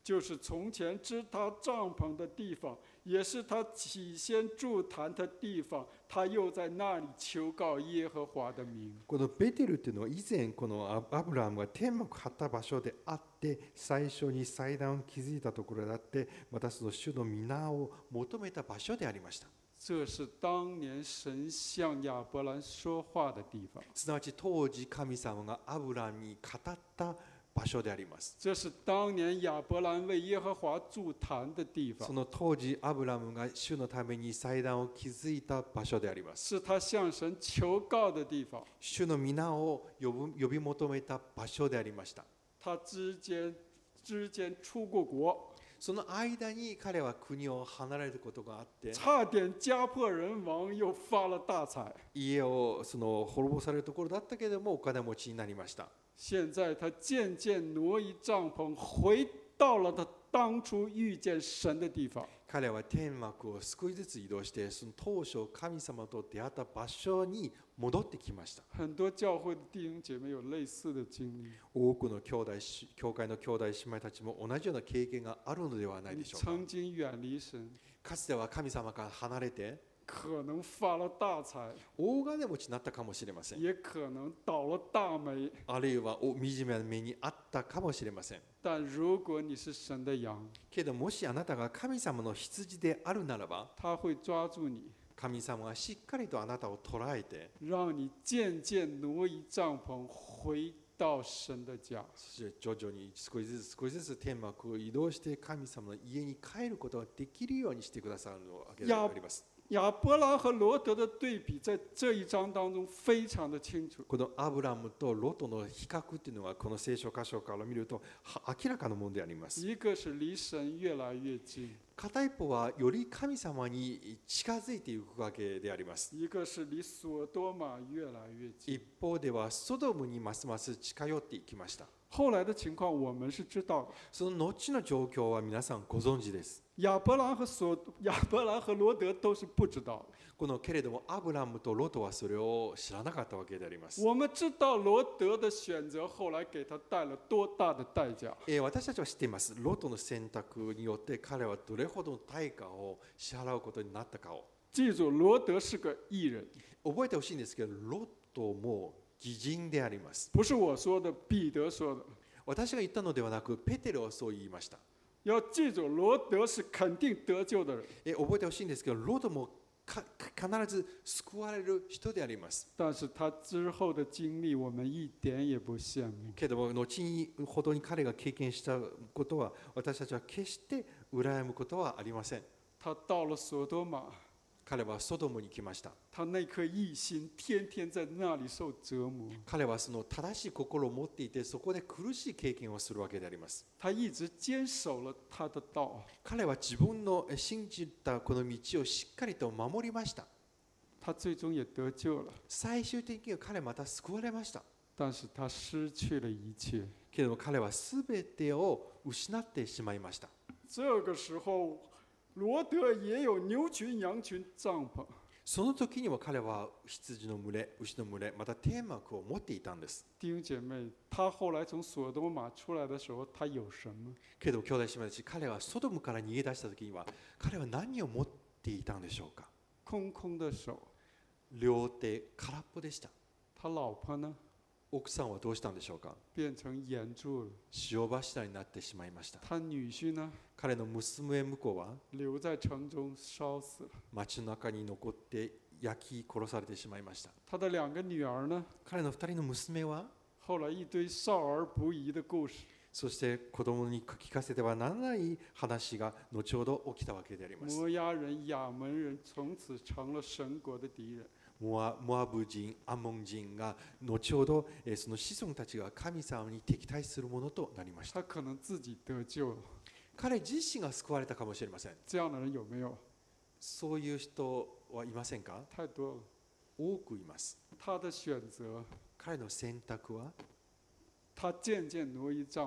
就是从前支他帐篷的地方，也是他起先筑坛的地方。他又在那里求告耶和華的名。 このベテルというのは以前このアアブラハムが天幕を張った場所であって、最初に祭壇を築いたところであって、またその主の皆を求めた場所でありました。 这是当年神向亚伯蘭说話的地方。 すなわち当時神様がアブラハムに語った場所であります。 这是当年亚伯蘭為耶和華築壇的地方。 その当時アブラハムが主のために祭壇を築いた場所であります。 是他向神求告的地方。 主の皆を呼ぶ呼び求めた場所でありました。 他之間之間出過國。 その間に彼は国を離れることがあって、 差點家破人亡，又發了大財。 家をその滅ぼされるところだったけれどもお金持ちになりました。 現在他漸漸挪移帳篷，回到了他當初遇見神的地方。 彼は天幕を少しずつ移動して、その当初神様と出会った場所に戻ってきました。 很多教會的弟兄姐妹有類似的經歷。 多くの兄弟教会の兄弟姉妹たちも同じような経験があるのではないでしょうか。 曾經遠離神， かつては神様から離れて、 可能發了大財， 大金持ちになったかもしれません。 也可能倒了大霉。 あるいは惨めな目にあったかもしれません。 但如果你是神的羊， けどもしあなたが神様の羊であるならば、 他会抓住你， 神様はしっかりとあなたを捉えて、 讓你漸漸挪移帳篷，回到神的家。 そして徐々に少しずつ少しずつ天幕を移動して神様の家に帰ることができるようにしてくださるわけであります。 亚伯蘭和羅德的對比在這一章當中非常的清楚。 このアブラムとロトの比較っていうのはこの聖書箇所から見ると明らかなものであります。 一個是離神越來越近， 片一方はより神様に近づいていくわけであります。 一個是離所多瑪越來越近。 一方ではソドムにますます近寄っていきました。 後來的情況我們是知道的。 その後の状況は皆さんご存知です。 亞伯蘭和所亞伯蘭和羅德都是不知道的。 このけれどもアブラムとロトはそれを知らなかったわけであります。 我們知道羅德的選擇後來給他帶了多大的代價。 えー、私たちは知っています。ロトの選択によって彼はどれほどの対価を支払うことになったかを。 記住，羅德是個義人。 覚えてほしいんですけど、ロトも義人であります。 不是我說的，彼得說的。 私が言ったのではなく、ペテロはそう言いました。 要記住，羅德是肯定得救的人。 え覚えてほしいんですけど、ロトもか必ず救われる人であります。 但是他之後的經歷，我們一點也不羨慕。 けども後にほどに彼が経験したことは、私たちは決して羨むことはありません。 他到了所多瑪。 彼はソドムに来ました。 他那顆義心天天在那裡受折磨。 彼はその正しい心を持っていて、そこで苦しい経験をするわけであります。 他一直堅守了他的道。 彼は自分の信じたこの道をしっかりと守りました。 他最終也得救了。 最終的には彼また救われました。 但是他失去了一切。 けれども彼はすべてを失ってしまいました。 這個時候羅德也有牛群、羊群、帳篷。 その時にも彼は羊の群れ、牛の群れ、また天幕を持っていたんです。 弟兄姐妹，他後來從所多瑪出來的時候，他有什麼？ けど兄弟姉妹たち、彼はソドムから逃げ出した時には、彼は何を持っていたんでしょうか。 空空的手。 両手空っぽでした。 他老婆呢？ 奥さんはどうしたんでしょうか。 變成鹽柱了。 塩柱になってしまいました。 他女婿呢？ 彼の娘婿は留在城中燒死了。 町の中に残って焼き殺されてしまいました。 他的兩個女兒呢？ 彼の二人の娘は後來一堆少兒不宜的故事。 そして子供に聞かせてはならない話が後ほど起きたわけであります。 摩押人、亞門人從此成了神國的敵人。 モア、モアブ人、アモン人が後ほどその子孫たちが神様に敵対するものとなりました。 他可能自己得救了。 彼自身が救われたかもしれません。 這樣的人有沒有？ そういう人はいませんか？ 太多了。 多くいます。 他的選擇。 彼の選択は？ 他漸漸挪移帳篷。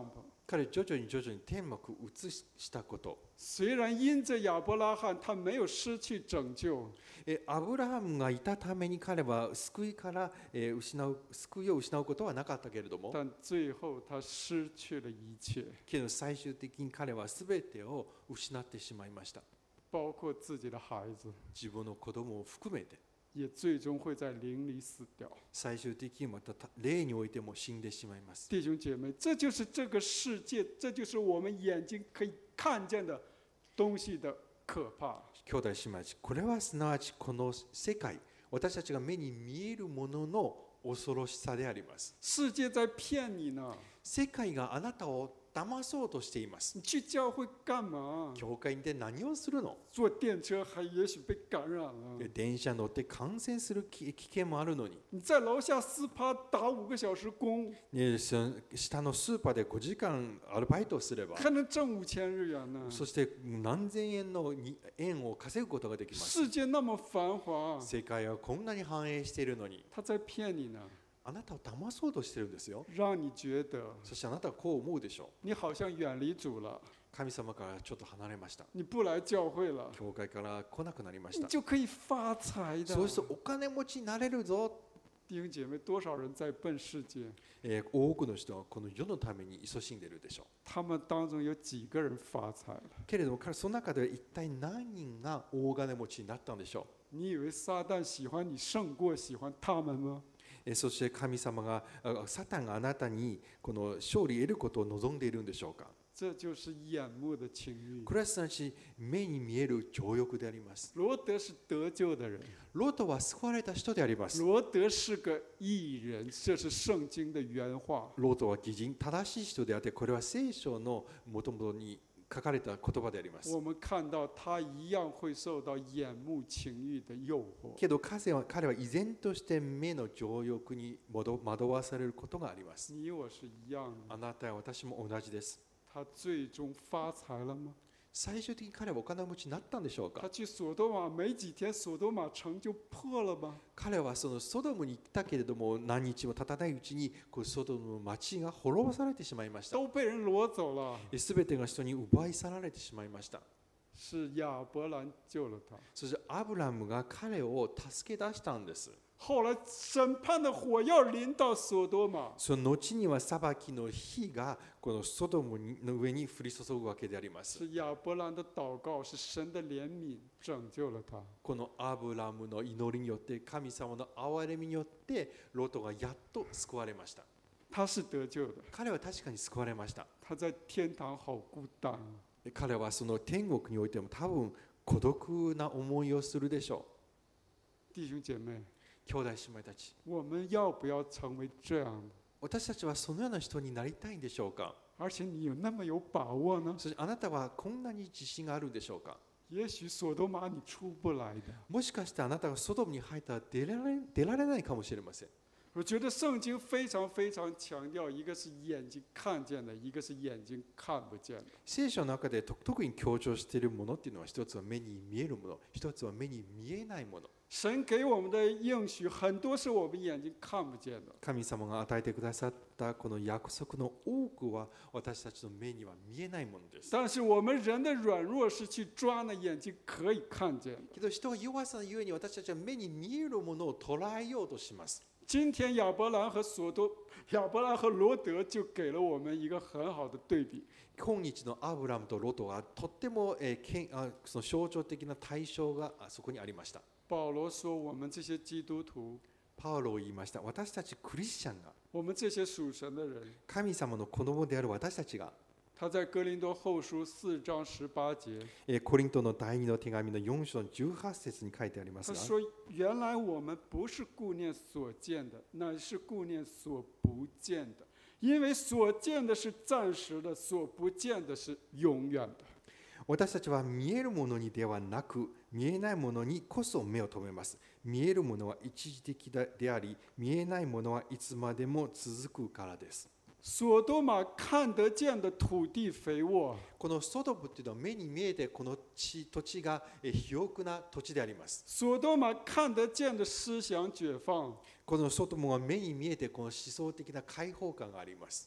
彼徐々に徐々に天幕を移したこと。 虽然因着亚伯拉罕他没有失去拯救， えアブラハムがいたために彼は救いからえ失う救いを失うことはなかったけれども、 但最后他失去了一切， けど最終的に彼は全てを失ってしまいました。 包括自己的孩子， 自分の子供を含めて也最终会在灵里死掉。 最終的にまた霊においても死んでしまいます。 弟兄姐妹，这就是这个世界，这就是我们眼睛可以看见的东西的可怕。 兄弟姉妹、これはすなわちこの世界、私たちが目に見えるものの恐ろしさであります。 世界在骗你呢。 世界があなたを騙そうとしています。 你去教会干嘛？ 教会で何をするの？ 坐電車还也許被感染了。 電車乗って感染する危険もあるのに。 你在樓下スーパー打五個小時工。 ね、下のスーパーでごじかんアルバイトをすれば、 還能掙五千日元呢。 そして何千円の円を稼ぐことができます。 世界那麼繁華。 世界はこんなに繁栄しているのに。 他在騙你呢。 あなたを騙そうとしてるんですよ。 讓你覺得そしてあなたはこう思うでしょう。 你好像遠離主了。 神様からちょっと離れました。 你不來教會了。 教会から来なくなりました。 你就可以發財的。 そうするとお金持ちになれるぞ。 弟兄姐妹，多少人在奔世界？ えー、多くの人はこの世のために勤しんでいるでしょう。 他們當中有幾個人發財了？ けれども彼その中では一体何人が大金持ちになったんでしょう？你以為撒旦喜歡你勝過喜歡他們嗎？ そして神様がサタンがあなたにこの勝利を得ることを望んでいるんでしょうか。 这就是眼目的情欲。 これはすなわち目に見える情欲であります。 羅德是得救的人。 ロトは救われた人であります。 羅德是個義人，這是聖經的原話。 ロトは義人、正しい人であって、これは聖書のもともとに書かれた言葉であります。 我們看到他一樣會受到眼目情欲的誘惑。 けど彼は彼は依然として目の情欲に惑わされることがあります。 你我是一樣。 あなたや私も同じです。 他最終發財了嗎？ 最終的に彼はお金持ちになったんでしょうか。 他去索多瑪沒幾天，索多瑪城就破了嗎？ 彼はそのソドムに行ったけれども何日も経たないうちにこのソドムの町が滅ぼされてしまいました。 都被人攞走了。 すべてが人に奪い去られてしまいました。 是亞伯蘭救了他。 そしてアブラムが彼を助け出したんです。 後來審判的火要臨到索多瑪。 その後には裁きの火がこのソドムの上に降り注ぐわけであります。 是亞伯蘭的禱告，是神的憐憫拯救了他。 このアブラムの祈りによって神様の憐れみによってロトがやっと救われました。 他是得救的。 彼は確かに救われました。 他在天堂好孤單。 彼はその天国においても多分孤独な思いをするでしょう。弟兄姐妹。 兄弟姉妹たち、 我們要不要成為這樣的？ 私たちはそのような人になりたいんでしょうか。 而且你有那麼有把握呢？ そしてあなたはこんなに自信があるんでしょうか。 也許索多瑪你出不來的。 もしかしてあなたがソドムに入ったら出られ、出られないかもしれません。 我覺得聖經非常非常強調，一個是眼睛看見的，一個是眼睛看不見的。 聖書の中で特に強調しているものっていうのは、一つは目に見えるもの、一つは目に見えないもの。 神給我們的應許很多是我們眼睛看不見的。 神様が与えてくださったこの約束の多くは私たちの目には見えないものです。 但是我們人的軟弱是去抓那眼睛可以看見的。 けど人は弱さのゆえに私たちは目に見えるものを捉えようとします。 今天亞伯蘭和索多、亞伯蘭和羅德就給了我們一個很好的對比。 今日のアブラムとロトはとっても、えー、けんあその象徴的な対象がそこにありました。 保羅說：“我們這些基督徒， パウロを言いました。私たちクリスチャンが、 我們這些屬神的人， 神様の子供である私たちが。” 他在哥林多後書四章十八節， コリントの第二の手紙の四章の十八節に書いてありますが、 他說：“原來我們不是顧念所見的，乃是顧念所不見的，因為所見的是暫時的，所不見的是永遠的。” 私たちは見えるものにではなく、見えないものにこそ目を留めます。見えるものは一時的であり、見えないものはいつまでも続くからです。 索多瑪看得見的土地肥沃。 このソドムというのは目に見えてこの地土地が肥沃な土地であります。 索多瑪看得見的思想解放。 このソドムは目に見えてこの思想的な解放感があります。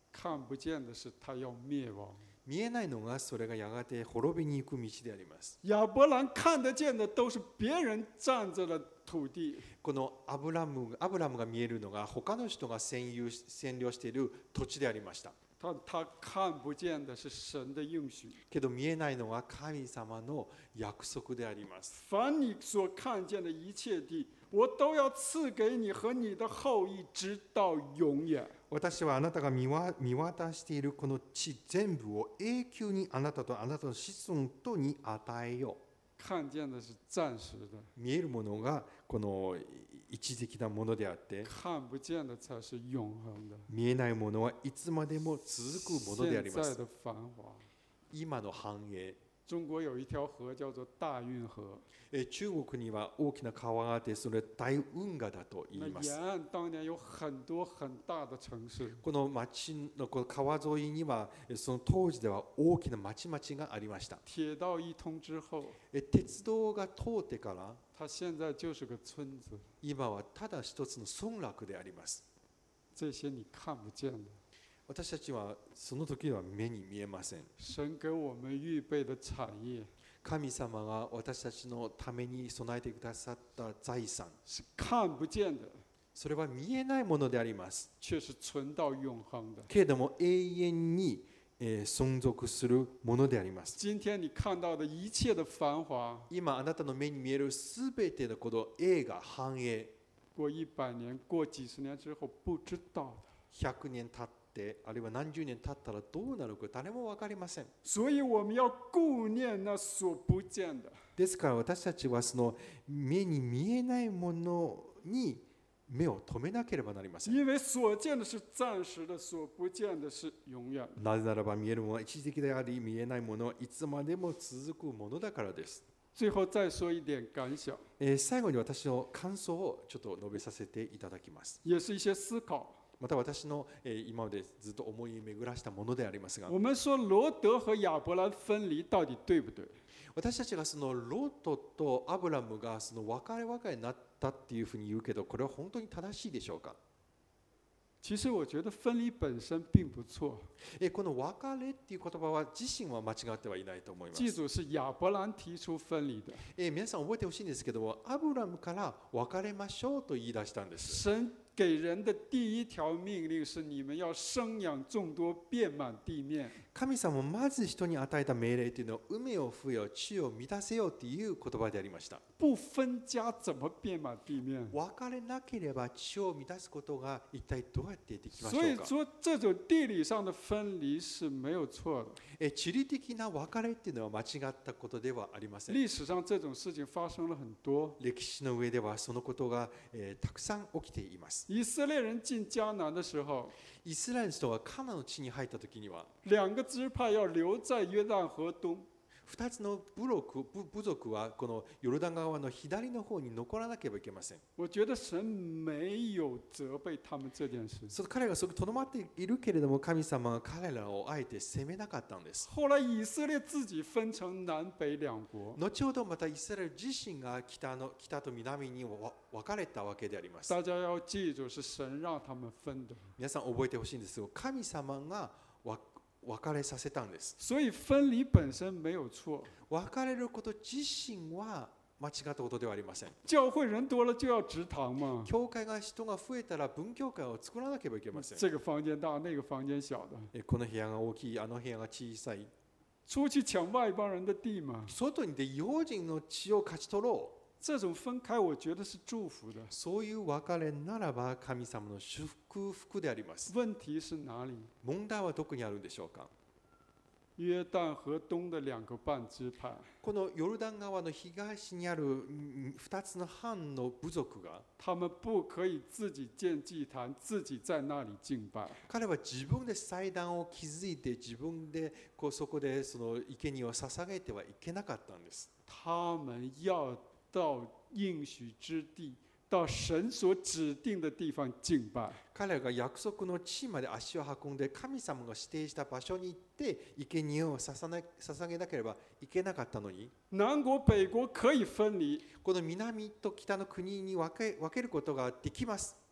看不见的是他要灭亡。 見えないのがそれがやがて滅びに行く道であります。 亚伯兰看得见的都是别人占着了土地。 このアブラム、アブラムが見えるのが他の人が占有占領している土地でありました。 他他看不见的是神的应许。 けど見えないのは神様の約束であります。 凡你所看见的一切地，我都要赐给你和你的后裔，直到永遠。 私はあなたが見渡しているこの地全部を永久にあなたとあなたの子孫とに与えよう。 看見的是暫時的。 見えるものがこの一時的なものであって、 看不見的才是永恆的。 見えないものはいつまでも続くものであります。 現在的繁華。 今の繁栄。 中国有一條河叫做大運河。 中国には大きな川があって、それ大運河だと言います。 沿岸当年有很多很大的城市。 この町のこの川沿いには、その当時では大きな町々がありました。 鐵道一通之後、 鉄道が通ってから、 它現在就是個村子。 今はただ一つの村落であります。 這些你看不見的。 私たちはその時は目に見えません。 神給我們預備的產業。 神様が私たちのために備えてくださった財産。 是看不見的。 それは見えないものであります。 卻是存到永恆的。 けれども永遠に存続するものであります。 今天你看到的一切的繁華。 今あなたの目に見えるすべてのこの栄が繁栄。 過一百年、過幾十年之後不知道的。 ひゃくねん経って。あるいは何十年経ったらどうなるか誰も分かりません。 所以我們要顧念那所不見的。 ですから私たちはその目に見えないものに目を留めなければなりません。 因為所見的是暫時的，所不見的是永遠。 なぜならば見えるものは一時的であり、見えないものはいつまでも続くものだからです。 最後再說一點感想。 最後に私の感想をちょっと述べさせていただきます。 也是一些思考。 また私の今までずっと思い巡らしたものでありますが、 我們說羅德和亞伯蘭分離到底對不對？ 私たちがそのロートとアブラムがその別れ別れになったっていうふうに言うけど、これは本当に正しいでしょうか？ 其實我覺得分離本身並不錯。 この別れっていう言葉は自身は間違ってはいないと思います。 記住是亞伯蘭提出分離的。 皆さん覚えてほしいんですけども、アブラムから別れましょうと言い出したんです。 神給人的第一條命令是你們要生養眾多，遍滿地面。 神様まず人に与えた命令というのは海を増えよ、地を満たせよという言葉でありました。 不分家怎麼遍滿地面？ 別れなければ地を満たすことが一體どうやってできましょうか？ 所以說這種地理上的分離是沒有錯的。 地理的な別れっていうのは間違ったことではありません。 歷史上這種事情發生了很多。 歴史の上ではそのことが、えー、たくさん起きています。 以色列人進迦南的時候， イスラエル人がカナンの地に入った時には、 兩個支派要留在約旦河東。 二つの部族、部族はこのヨルダン川の左の方に残らなければいけません。 我覺得神沒有責備他們這件事。 その彼らがそこにとどまっているけれども、神様は彼らをあえて責めなかったんです。 後來以色列自己分成南北兩國。 後ほどまたイスラエル自身が北の北と南に分かれたわけであります。 大家要記住，是神讓他們分的。 皆さん覚えてほしいんですが、神様が別れさせたんです。 所以分離本身沒有錯。 別れること自身は間違ったことではありません。 教會人多了就要植堂嘛。 教会が人が増えたら分教会を作らなければいけません。 這個房間大，那個房間小的。 この部屋が大きい、あの部屋が小さい。 出去搶外邦人的地嘛。 外に出異邦人の地を勝ち取ろう。 這種分開，我覺得是祝福的。 そういう別れならば神様の祝福であります。 問題是哪裡？ 問題はどこにあるんでしょうか？ 約旦河東的兩個半支派。 このヨルダン川の東にある二つの藩の部族が、 他們不可以自己建祭壇，自己在那裡敬拜。 彼は自分で祭壇を築いて、自分でこうそこでその生贄を捧げてはいけなかったんです。 他們要到應許之地，到神所指定的地方敬拜。 彼らが約束の地まで足を運んで、神様が指定した場所に行って生贄を捧げなければいけなかったのに、 南國北國可以分離。 この南と北の国に分け、分けることができます。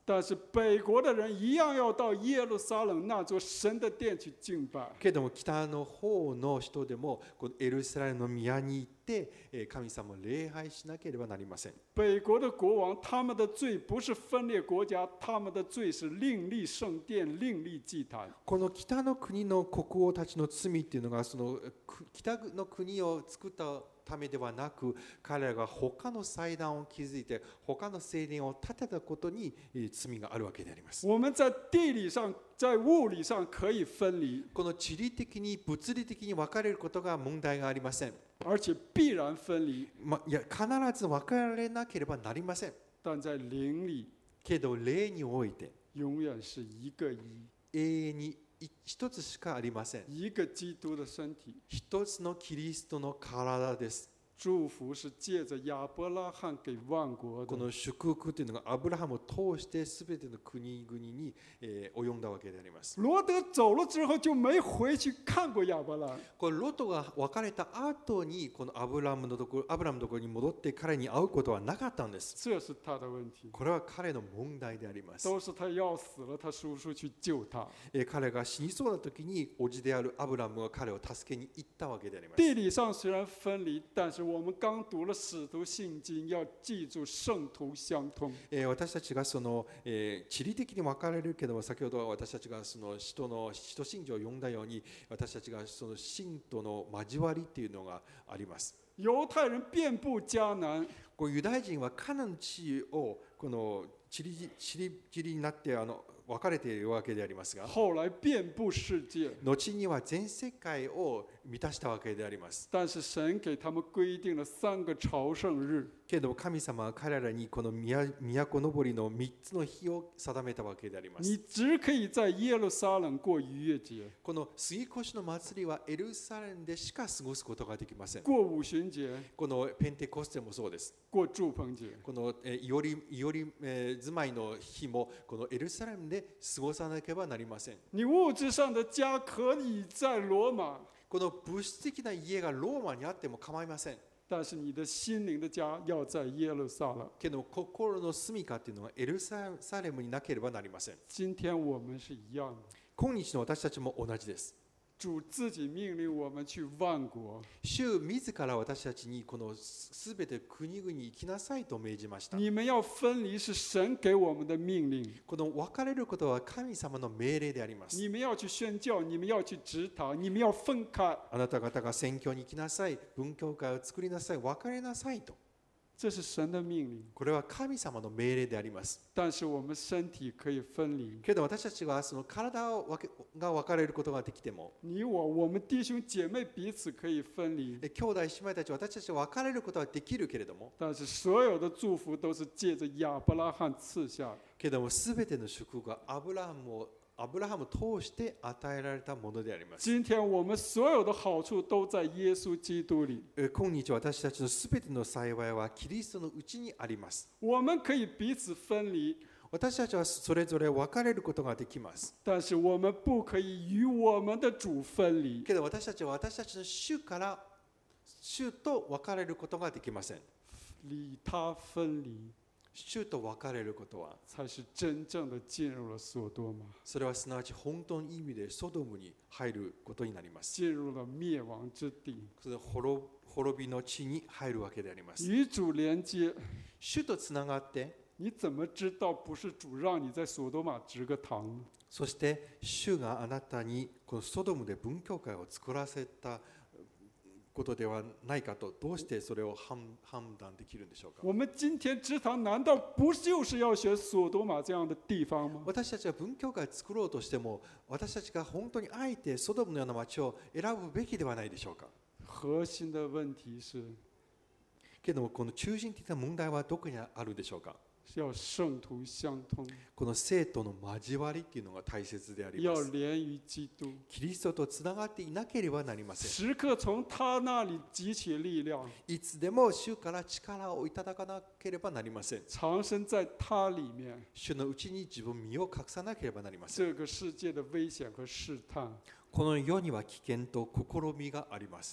但是北国的人一样要到耶路撒冷那座神的殿去敬拜。 けれども北の方の人でもこのエルサレムの宮に行ってえー神様を礼拝しなければなりません。 北国的国王，他们的罪不是分裂国家，他们的罪是另立圣殿、另立祭坛。 この北の国の国王たちの罪っていうのがそのく北の国を作ったためではなく、彼らが他の祭壇を築いて他の聖殿を建てたことにえー罪があるわけであります。 我们在地理上、在物理上可以分离， この地理的に物理的に分かれることが問題がありません。 而且必然分离。 ま、いや必ず分かれなければなりません。 但在灵里， けど霊において永远是一个一， 永遠に一つしかありません。 一个基督的身体。 一つのキリストの体です。 祝福是借着亚伯拉罕给万国的。 この祝福というのがアブラハムを通してすべての国々に、えー、及んだわけであります。 罗德走了之后就没回去看过亚伯拉罕。 これロトが別れた後にこのアブラハムのところ、アブラハムのところに戻って彼に会うことはなかったんです。 这是他的問題。 これは彼の問題であります。 都是他要死了，他叔叔去救他。 えー、彼が死にそうな時に叔父であるアブラハムが彼を助けに行ったわけであります。 地理上虽然分离，但是我们刚读了使徒信经，要记住圣徒相通。 えー、私たちがその、えー、地理的に分かれるけども、先ほど私たちがその使徒の使徒信条を読んだように、私たちがその信徒の交わりっていうのがあります。 猶太人遍布迦南， こうユダヤ人はカナン地をこの地理地理地理になってあの分かれているわけでありますが、 後来遍布世界。 後には全世界を満たしたわけであります。 但是神给他们规定了三个朝圣日。 けれども神様は彼らにこの都登りのみっつの日を定めたわけであります。 你只可以在耶路撒冷过逾越节， この杉越の祭りはエルサレムでしか過ごすことができません。 过五旬节， このペンテコステもそうです。 过祝棚节。 このえいおりいおりえー住まいの日もこのエルサレムで過ごさなければなりません。 你物質上的家可以在羅馬， この物質的な家がローマにあっても構いません。 但是你的心靈的家要在耶路撒冷。 けど心の住みかっていうのはエルサレムになければなりません。 今天我们是一样的。 今日の私たちも同じです。 主自己命令我们去万国。 主自ら私たちにこのすべて国々に行きなさいと命じました。 你们要分離是神給我們的命令。 この分かれることは神様の命令であります。 你們要去宣教，你們要去指導，你們要分開。 あなた方が宣教に行きなさい、文教会を作りなさい、分かれなさいと。 這是神的命令。 これは神様の命令であります。 但是我們身體可以分離。 けど私たちはその体を分けが分かれることができても、 你我我們弟兄姐妹彼此可以分離。 兄弟姉妹たち私たちは分かれることはできるけれども、 但是所有的祝福都是借着亞伯拉罕賜下的。 けどもすべての祝福がアブラハムをアブラハムを通して与えられたものであります。 今天我們所有的好處都在耶穌基督裏。 今日私たちのすべての幸いはキリストのうちにあります。 我們可以彼此分離。 私たちはそれぞれ分かれることができます。 但是我們不可以與我們的主分離。 けど私たちは私たちの主から主と分かれることができません。 與他分離。 主と分かれることは才是真正的進入了索多瑪。 それはすなわち本当の意味でソドムに入ることになります。 進入了滅亡之地。 それは滅滅びの地に入るわけであります。 與主連接。 主とつながって你怎麼知道不是主讓你在索多瑪植個堂呢？ そして主があなたにこのソドムで文教会を作らせたことではないかと、どうしてそれを判断できるんでしょうか。 我們今天植堂難道不就是要學索多瑪這樣的地方嗎？ 私たちは文教会を作ろうとしても、私たちが本当にあえてソドムのような町を選ぶべきではないでしょうか。 核心的問題是、 けどもこの中心的な問題はどこにあるでしょうか。 要聖徒相通。 この生徒の交わりというのが大切でありま要す。 連於基督。 キリストとつながっていなければなりません。 時刻從他那裡汲取力量。 いつでも主から力をいただかなければなりません。 藏身在他裡面。 主のうちに自分身を隠さなければなりません。 這個世界的危險和試探。 この世には危険と試みがあります。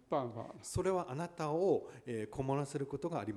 就再也拿你沒辦法了。 それはあなたを、えー、困らせることがありません。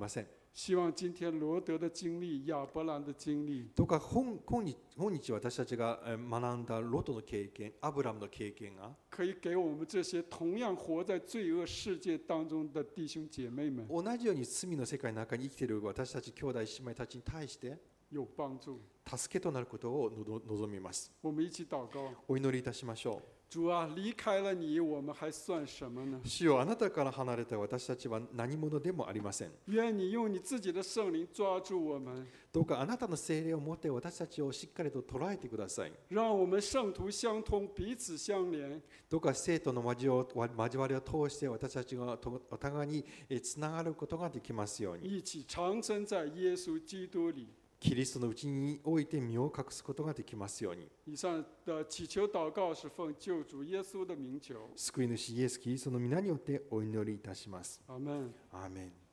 希望今天罗德的经历、亚伯兰的经历， どうか本今日今日私たちがえー学んだロトの経験、アブラムの経験が可以给我们这些同样活在罪恶世界当中的弟兄姐妹们同じように罪の世界の中に生きている私たち兄弟姉妹たちに対して有帮助。 助けとなることをのど望みます。 我们一起祷告。 お祈りいたしましょ主啊，离开了你，我们还算什么呢？ う。主よ、あなたから離れた私たちは何者でもありません。 愿你用你自己的圣灵抓住我们， どうかあなたの聖霊を持って私たちをしっかりと捉えてください。 让我们圣徒相通，彼此相连， どうか生徒の交わ交わりを通して私たちがお互いにつながることができますように。 一起长生在耶稣基督里。 キリストのうちにおいて身を隠すことができますように。 以上的祈求祷告是奉救主耶稣的名求。 救い主イエス・キリストの皆によってお祈りいたします。 阿門。 アーメン。